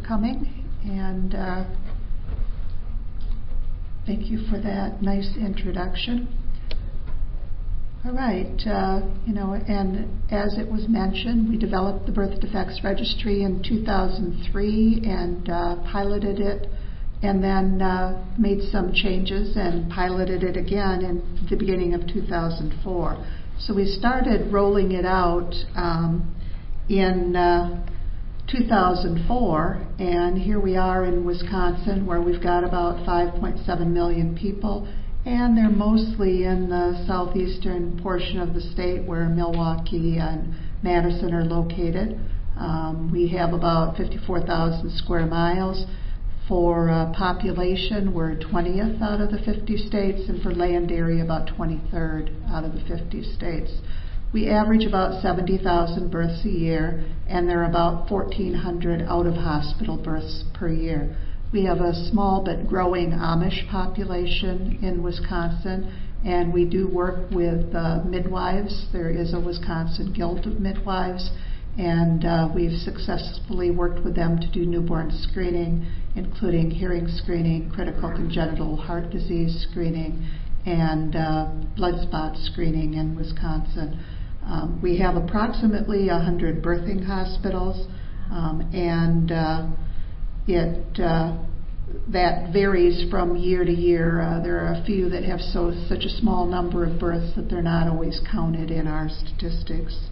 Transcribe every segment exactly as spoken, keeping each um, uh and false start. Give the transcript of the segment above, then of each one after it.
coming, and uh, thank you for that nice introduction. All right, uh, you know, and as it was mentioned, we developed the Birth Defects Registry in two thousand three and uh, piloted it, and then uh, made some changes and piloted it again in the beginning of two thousand four. So we started rolling it out um, in uh, two thousand four, and here we are in Wisconsin, where we've got about five point seven million people, and they're mostly in the southeastern portion of the state where Milwaukee and Madison are located. Um, we have about fifty-four thousand square miles. For uh, population, we're twentieth out of the fifty states, and for land area, about twenty-third out of the fifty states. We average about seventy thousand births a year, and there are about fourteen hundred out-of-hospital births per year. We have a small but growing Amish population in Wisconsin, and we do work with uh, midwives. There is a Wisconsin Guild of Midwives, and uh, we've successfully worked with them to do newborn screening, including hearing screening, critical congenital heart disease screening, and uh, blood spot screening in Wisconsin. Um, we have approximately one hundred birthing hospitals, um, and uh, it uh, that varies from year to year. Uh, there are a few that have so such a small number of births that they're not always counted in our statistics.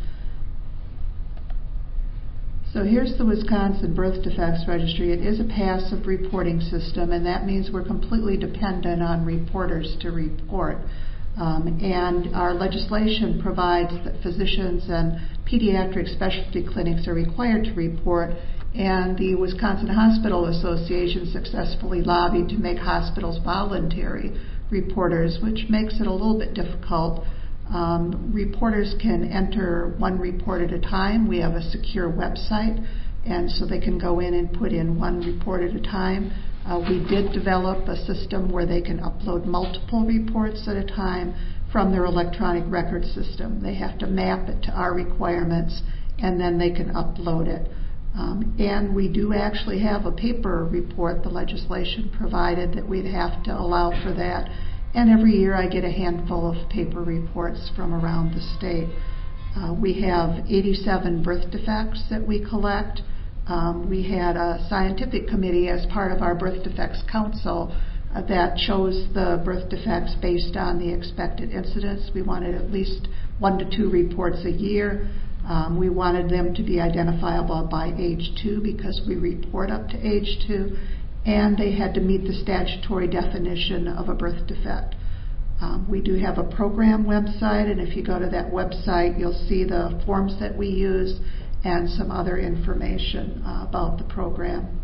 So here's the Wisconsin Birth Defects Registry. It is a passive reporting system, and that means we're completely dependent on reporters to report. Um, and our legislation provides that physicians and pediatric specialty clinics are required to report, and the Wisconsin Hospital Association successfully lobbied to make hospitals voluntary reporters, which makes it a little bit difficult. Um, reporters can enter one report at a time. We have a secure website, and so they can go in and put in one report at a time. Uh, we did develop a system where they can upload multiple reports at a time from their electronic record system. They have to map it to our requirements, and then they can upload it. Um, and we do actually have a paper report. The legislation provided that we'd have to allow for that. And every year I get a handful of paper reports from around the state. Uh, we have eighty-seven birth defects that we collect. Um, we had a scientific committee as part of our Birth Defects Council uh, that chose the birth defects based on the expected incidence. We wanted at least one to two reports a year. Um, we wanted them to be identifiable by age two because we report up to age two. And they had to meet the statutory definition of a birth defect. Um, we do have a program website, and if you go to that website, you'll see the forms that we use and some other information uh, about the program.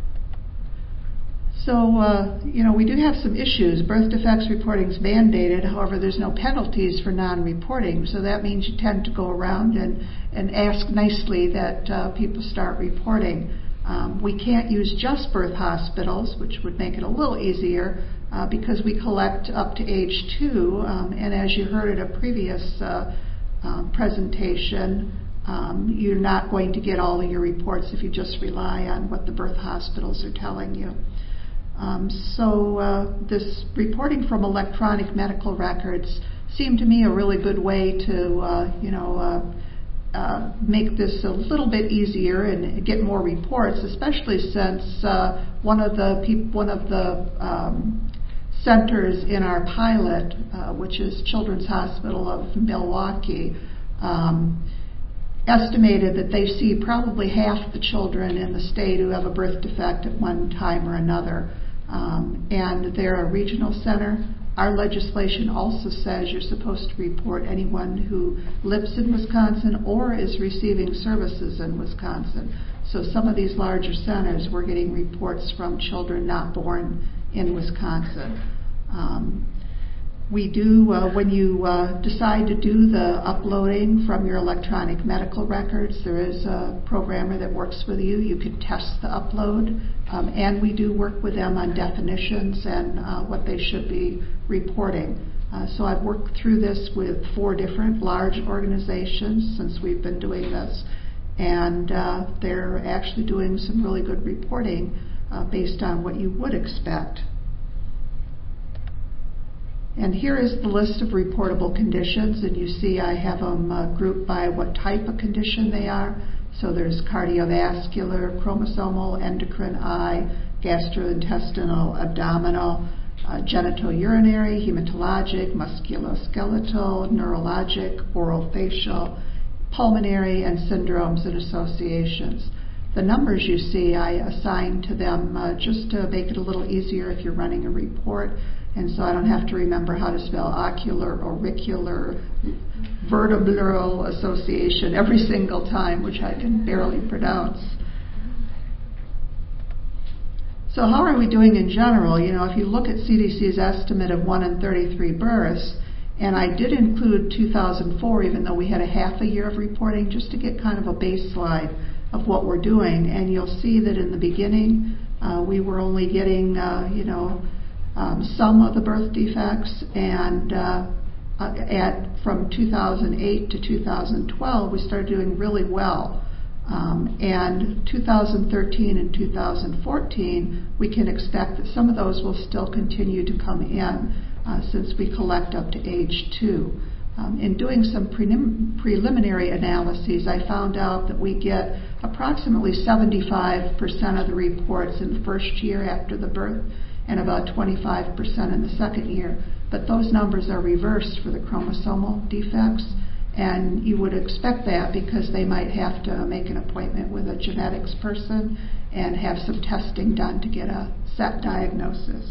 So, uh, you know, we do have some issues. Birth defects reporting is mandated. However, there's no penalties for non-reporting, so that means you tend to go around and, and ask nicely that uh, people start reporting. Um, we can't use just birth hospitals, which would make it a little easier uh, because we collect up to age two. Um, and as you heard at a previous uh, uh, presentation, um, you're not going to get all of your reports if you just rely on what the birth hospitals are telling you. Um, so uh, this reporting from electronic medical records seemed to me a really good way to, uh, you know, uh, Uh, make this a little bit easier and get more reports, especially since uh, one of the peop- one of the um, centers in our pilot, uh, which is Children's Hospital of Milwaukee, um, estimated that they see probably half the children in the state who have a birth defect at one time or another. Um, and they're a regional center. Our legislation also says you're supposed to report anyone who lives in Wisconsin or is receiving services in Wisconsin. So some of these larger centers, we're getting reports from children not born in Wisconsin. Um, we do, uh, when you uh, decide to do the uploading from your electronic medical records, there is a programmer that works with you. You can test the upload, um, and we do work with them on definitions and uh, what they should be reporting. Uh, so I've worked through this with four different large organizations since we've been doing this, and uh, they're actually doing some really good reporting uh, based on what you would expect. And here is the list of reportable conditions, and you see I have them uh, grouped by what type of condition they are. So there's cardiovascular, chromosomal, endocrine, eye, gastrointestinal, abdominal, uh, genitourinary, hematologic, musculoskeletal, neurologic, orofacial, pulmonary, and syndromes and associations. The numbers you see I assign to them uh, just to make it a little easier if you're running a report, and so I don't have to remember how to spell ocular, auricular, vertebral association every single time, which I can barely pronounce. So how are we doing in general? You know, if you look at C D C's estimate of one in thirty-three births, and I did include two thousand four, even though we had a half a year of reporting, just to get kind of a baseline of what we're doing. And you'll see that in the beginning, uh, we were only getting, uh, you know, um, some of the birth defects, and uh, at from two thousand eight to two thousand twelve, we started doing really well. Um, and two thousand thirteen and two thousand fourteen, we can expect that some of those will still continue to come in uh, since we collect up to age two. Um, in doing some prelim- preliminary analyses, I found out that we get approximately seventy-five percent of the reports in the first year after the birth and about twenty-five percent in the second year. But those numbers are reversed for the chromosomal defects, and you would expect that because they might have to make an appointment with a genetics person and have some testing done to get a set diagnosis.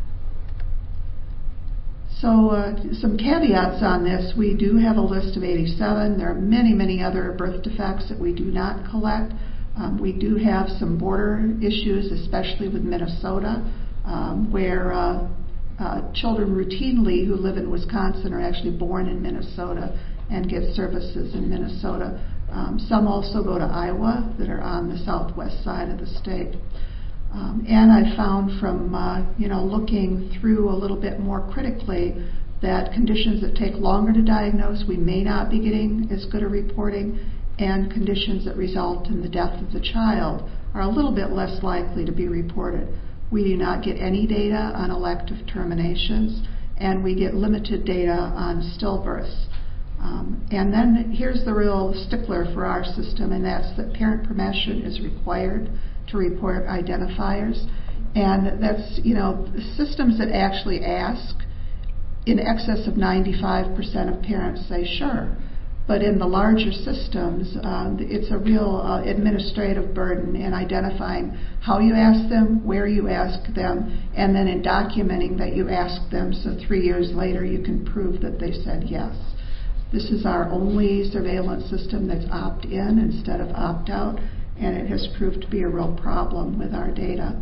So uh, some caveats on this. We do have a list of eighty-seven. There are many, many other birth defects that we do not collect. Um, we do have some border issues, especially with Minnesota, um, where uh, uh, children routinely who live in Wisconsin are actually born in Minnesota and get services in Minnesota. Um, some also go to Iowa that are on the southwest side of the state. Um, and I found from uh, you know looking through a little bit more critically that conditions that take longer to diagnose, we may not be getting as good a reporting, and conditions that result in the death of the child are a little bit less likely to be reported. We do not get any data on elective terminations, and we get limited data on stillbirths. Um, and then here's the real stickler for our system, and that's that parent permission is required to report identifiers. And that's, you know, systems that actually ask, in excess of ninety-five percent of parents say sure. But in the larger systems, um, it's a real uh, administrative burden in identifying how you ask them, where you ask them, and then in documenting that you asked them so three years later you can prove that they said yes. This is our only surveillance system that's opt-in instead of opt-out, and it has proved to be a real problem with our data.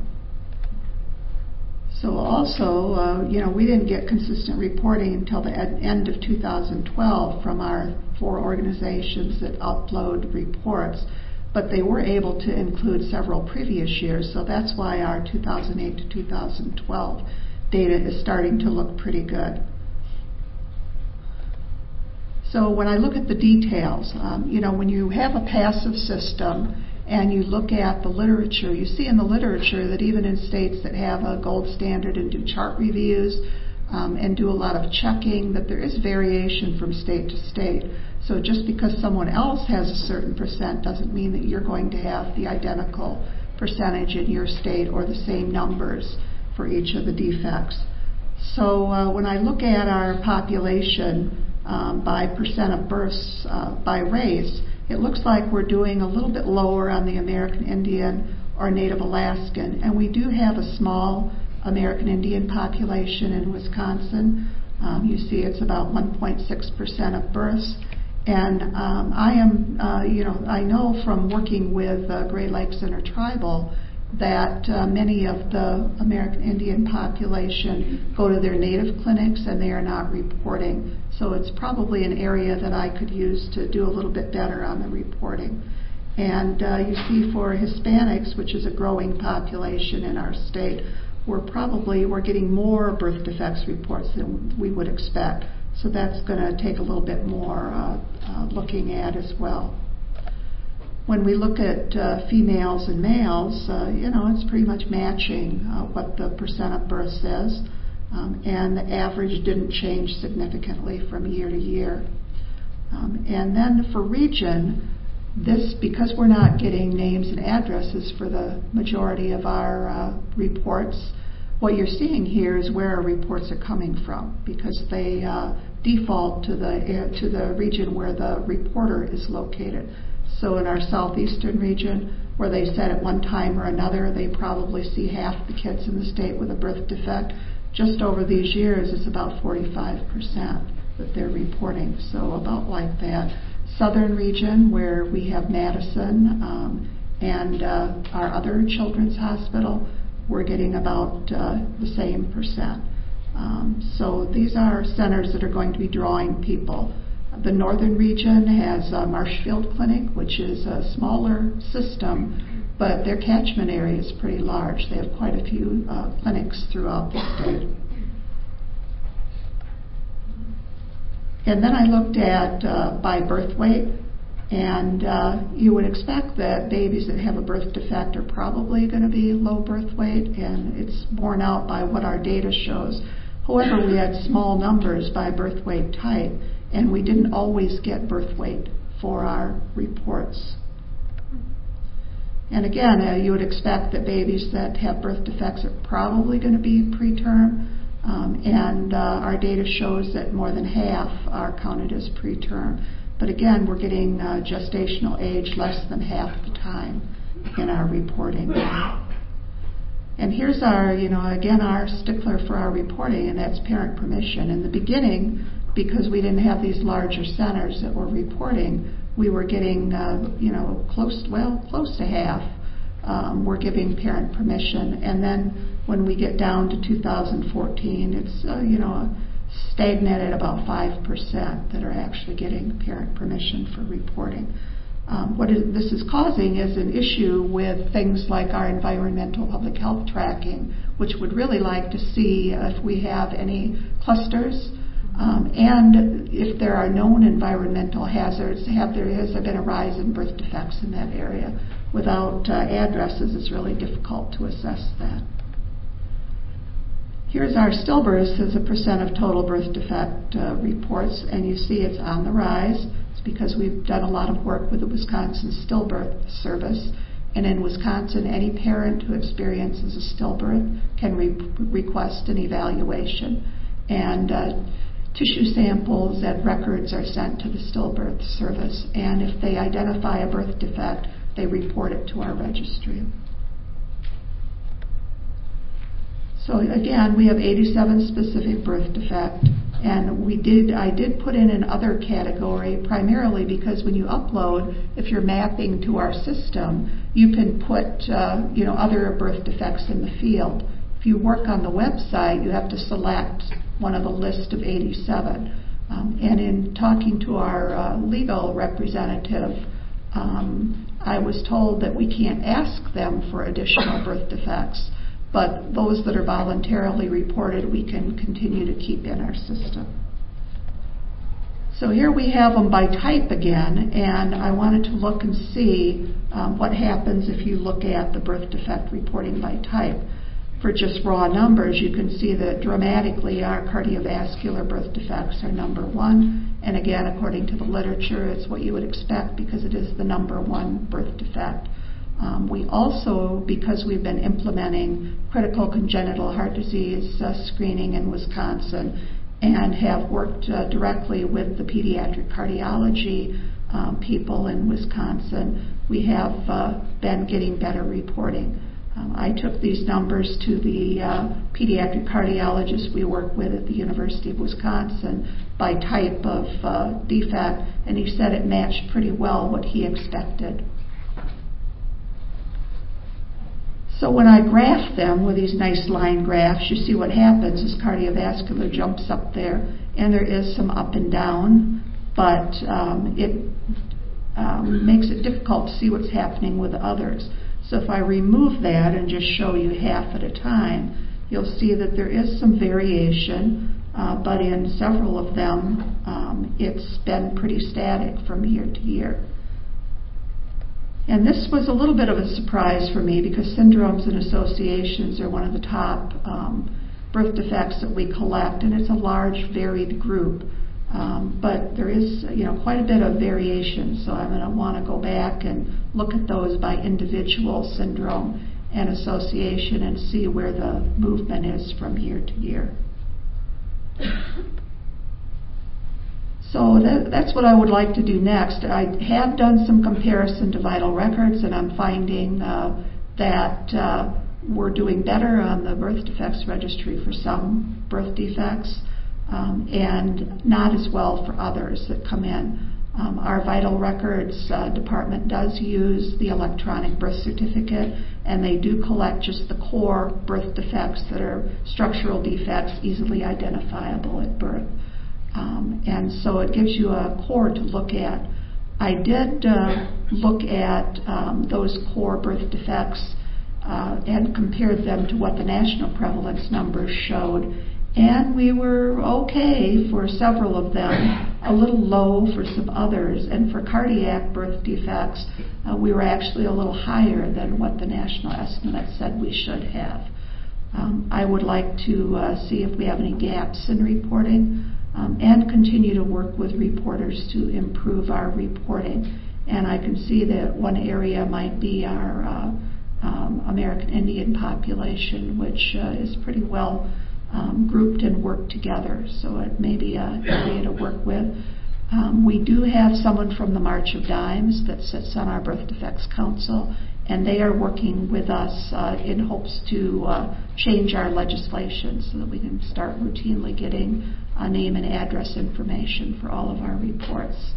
So also, uh, you know, we didn't get consistent reporting until the ed- end of two thousand twelve from our four organizations that upload reports, but they were able to include several previous years, so that's why our two thousand eight to two thousand twelve data is starting to look pretty good. So when I look at the details, um, you know, when you have a passive system and you look at the literature, you see in the literature that even in states that have a gold standard and do chart reviews um, and do a lot of checking, that there is variation from state to state. So just because someone else has a certain percent doesn't mean that you're going to have the identical percentage in your state or the same numbers for each of the defects. So uh, when I look at our population um, by percent of births uh, by race, it looks like we're doing a little bit lower on the American Indian or Native Alaskan, and we do have a small American Indian population in Wisconsin. Um, you see it's about one point six percent of births, and um, I am, uh, you know, I know from working with uh, Great Lakes Intertribal that uh, many of the American Indian population go to their native clinics and they are not reporting. So it's probably an area that I could use to do a little bit better on the reporting. And uh, you see for Hispanics, which is a growing population in our state, we're probably, we're getting more birth defects reports than we would expect. So that's going to take a little bit more uh, uh, looking at as well. when we look at uh, females and males, uh, you know, it's pretty much matching uh, what the percent of births is, um, and the average didn't change significantly from year to year. Um, and then for region, this, because we're not getting names and addresses for the majority of our uh, reports, what you're seeing here is where our reports are coming from, because they uh, default to the uh, to the region where the reporter is located. So in our southeastern region, where they said at one time or another they probably see half the kids in the state with a birth defect, just over these years it's about forty-five percent that they're reporting. So about like that. Southern region, where we have Madison um, and uh, our other children's hospital, we're getting about uh, the same percent. Um, so these are centers that are going to be drawing people. The northern region has a Marshfield Clinic, which is a smaller system, but their catchment area is pretty large. They have quite a few uh, clinics throughout the state. And then I looked at uh, by birth weight, and uh, you would expect that babies that have a birth defect are probably going to be low birth weight, and it's borne out by what our data shows. However, we had small numbers by birth weight type, and we didn't always get birth weight for our reports. And again, uh, you would expect that babies that have birth defects are probably going to be preterm, um, and uh, our data shows that more than half are counted as preterm. But again, we're getting uh, gestational age less than half the time in our reporting. And here's our, you know, again, our stickler for our reporting, and that's parent permission. In the beginning, because we didn't have these larger centers that were reporting, we were getting, uh, you know, close, well, close to half um, were giving parent permission. And then when we get down to two thousand fourteen, it's, uh, you know, stagnant at about five percent that are actually getting parent permission for reporting. Um, what is, this is causing is an issue with things like our environmental public health tracking, which would really like to see if we have any clusters, um, and if there are known environmental hazards. Have there has there been a rise in birth defects in that area? Without uh, addresses, it's really difficult to assess that. Here's our stillbirths as a percent of total birth defect uh, reports, and you see it's on the rise. It's because we've done a lot of work with the Wisconsin Stillbirth Service, and in Wisconsin, any parent who experiences a stillbirth can re- request an evaluation, and uh, tissue samples and records are sent to the Stillbirth Service, and if they identify a birth defect, they report it to our registry. So again, we have eighty-seven specific birth defect, and we did. I did put in an other category primarily because when you upload, if you're mapping to our system, you can put uh, you know other birth defects in the field. If you work on the website, you have to select one of the list of eighty-seven. Um, and in talking to our uh, legal representative, um, I was told that we can't ask them for additional birth defects. But those that are voluntarily reported, we can continue to keep in our system. So here we have them by type again, and I wanted to look and see um, what happens if you look at the birth defect reporting by type. For just raw numbers, you can see that dramatically our cardiovascular birth defects are number one. And again, according to the literature, it's what you would expect because it is the number one birth defect. Um, we also, because we've been implementing critical congenital heart disease uh, screening in Wisconsin and have worked uh, directly with the pediatric cardiology um, people in Wisconsin, we have uh, been getting better reporting. Um, I took these numbers to the uh, pediatric cardiologist we work with at the University of Wisconsin by type of uh, defect, and he said it matched pretty well what he expected. So when I graph them with these nice line graphs, you see what happens is cardiovascular jumps up there, and there is some up and down, but um, it um, makes it difficult to see what's happening with others. So if I remove that and just show you half at a time, you'll see that there is some variation, uh, but in several of them, um, it's been pretty static from year to year. And this was a little bit of a surprise for me because syndromes and associations are one of the top um, birth defects that we collect, and it's a large, varied group. Um, but there is, you know, quite a bit of variation, so I'm going to want to go back and look at those by individual syndrome and association and see where the movement is from year to year. So that, that's what I would like to do next. I have done some comparison to vital records, and I'm finding uh, that uh, we're doing better on the birth defects registry for some birth defects, um, and not as well for others that come in. Um, our vital records uh, department does use the electronic birth certificate, and they do collect just the core birth defects that are structural defects easily identifiable at birth. Um, and so it gives you a core to look at. I did uh, look at um, those core birth defects uh, and compared them to what the national prevalence numbers showed. And we were okay for several of them, a little low for some others. And for cardiac birth defects, uh, we were actually a little higher than what the national estimate said we should have. Um, I would like to uh, see if we have any gaps in reporting. Um, and continue to work with reporters to improve our reporting. And I can see that one area might be our uh, um, American Indian population, which uh, is pretty well um, grouped and worked together. So it may be an area to work with. Um, we do have someone from the March of Dimes that sits on our Birth Defects Council, and they are working with us uh, in hopes to uh, change our legislation so that we can start routinely getting uh, name and address information for all of our reports.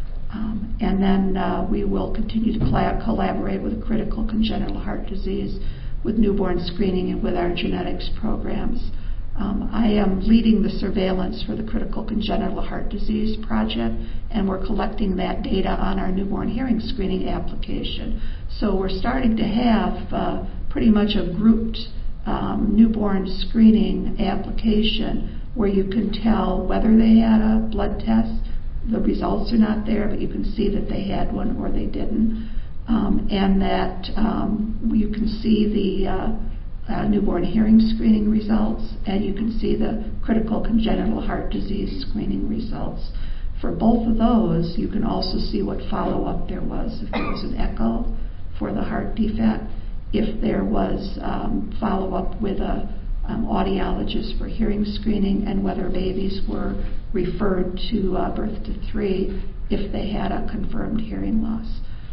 Um, and then uh, we will continue to cl- collaborate with Critical Congenital Heart Disease, with newborn screening, and with our genetics programs. Um, I am leading the surveillance for the Critical Congenital Heart Disease project, and we're collecting that data on our newborn hearing screening application. So we're starting to have uh, pretty much a grouped um, newborn screening application where you can tell whether they had a blood test. The results are not there, but you can see that they had one or they didn't, um, and that um, you can see the uh, Uh, newborn hearing screening results, and you can see the critical congenital heart disease screening results. For both of those, you can also see what follow-up there was, if there was an echo for the heart defect, if there was um, follow-up with a um, audiologist for hearing screening, and whether babies were referred to uh, birth to three if they had a confirmed hearing loss.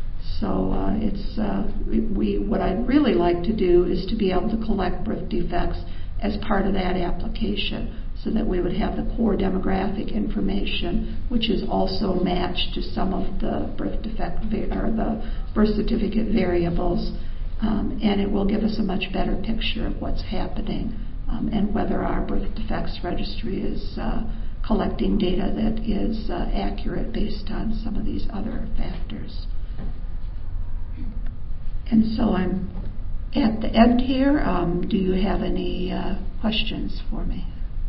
So uh, it's uh, we. What I'd really like to do is to be able to collect birth defects as part of that application, so that we would have the core demographic information, which is also matched to some of the birth defect va- or the birth certificate variables, um, and it will give us a much better picture of what's happening um, and whether our birth defects registry is uh, collecting data that is uh, accurate based on some of these other factors. And so I'm at the end here. Um, do you have any uh, questions for me?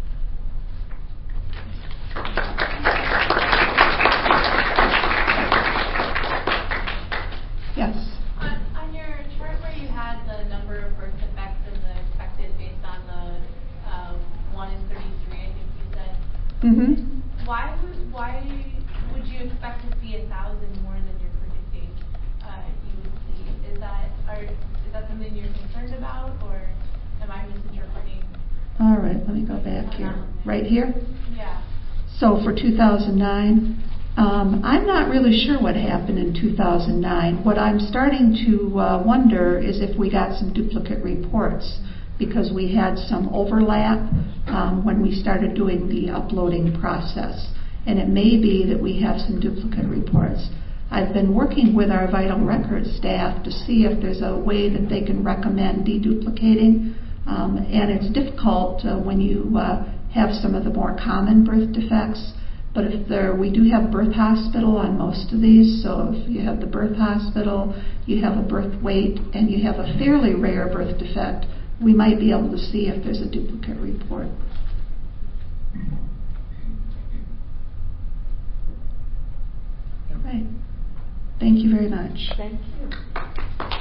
Yes. On, on your chart where you had the number of birth defects and the expected based on the uh, one in thirty-three, I think you said. Mm-hmm. Why would why would you expect to see a thousand more than you're predicting? Uh, you would see. Is that are is that something you're concerned about, or am I misinterpreting? All right. Let me go back here. Right here. Yeah. So for two thousand nine, um, I'm not really sure what happened in two thousand nine. What I'm starting to uh, wonder is if we got some duplicate reports, because we had some overlap um, when we started doing the uploading process. And it may be that we have some duplicate reports. I've been working with our vital records staff to see if there's a way that they can recommend deduplicating. Um, and it's difficult uh, when you uh, have some of the more common birth defects. But if there, we do have birth hospital on most of these. So if you have the birth hospital, you have a birth weight, and you have a fairly rare birth defect, we might be able to see if there's a duplicate report. All right. Thank you very much. Thank you.